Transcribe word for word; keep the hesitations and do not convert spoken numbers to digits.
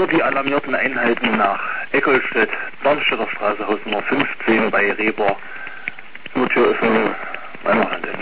Für die alarmierten Einheiten nach Eckolstedt, Darmstädter Straße, Haus Nummer fünfzehn bei Reber. Nottüröffnung, Weimarland.